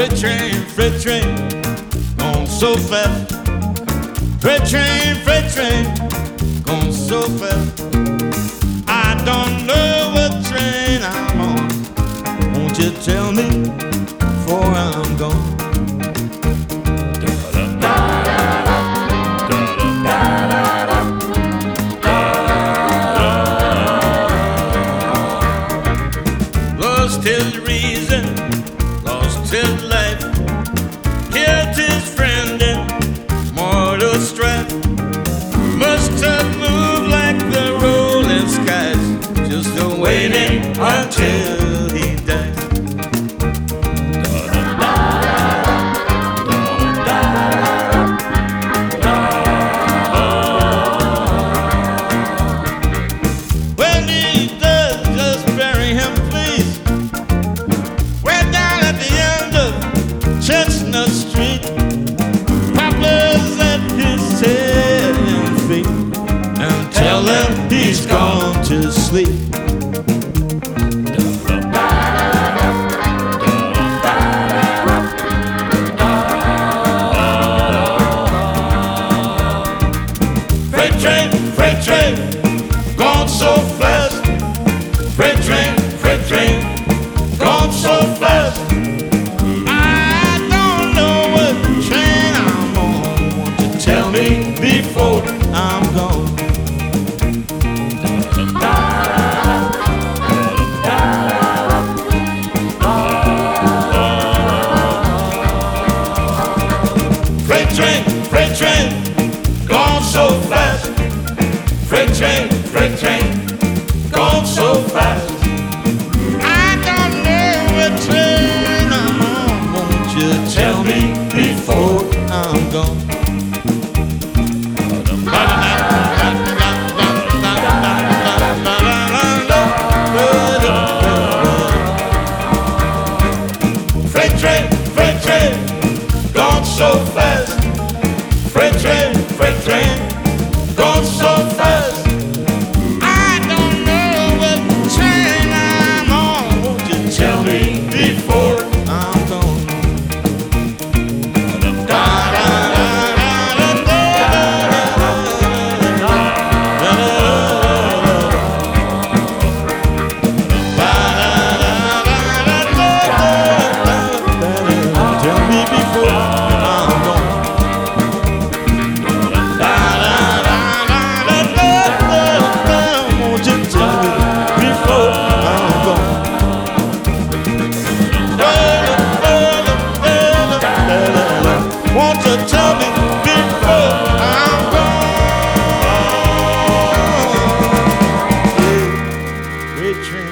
freight train, going so fast. Freight train, going so fast. I don't know what train I'm on. Won't you tell me before I'm gone? Lost his reason, lost his life, killed his friend in mortal strife. Must have moved like the rolling skies, just a waiting until he died. When he does, just bury him, please. We're down at the end of Chestnut Street. Papa's at his head and feet, and tell him he's gone to sleep. Freight train, gone so fast. Freight train, gone so fast. I don't know what train I'm on. Won't you tell me before I'm gone? Freight train, gone so fast. Freight train, gone so fast. I don't know what train I'm on. Won't you tell me before I'm gone? Freight train, gone so fast. Freight train, gone so fast. I don't know what train I'm on. Won't you tell me before I'm gone? Tell me before I'm gone. Won't you tell me before I'm gone? Won't you tell me before I'm gone? Freight train.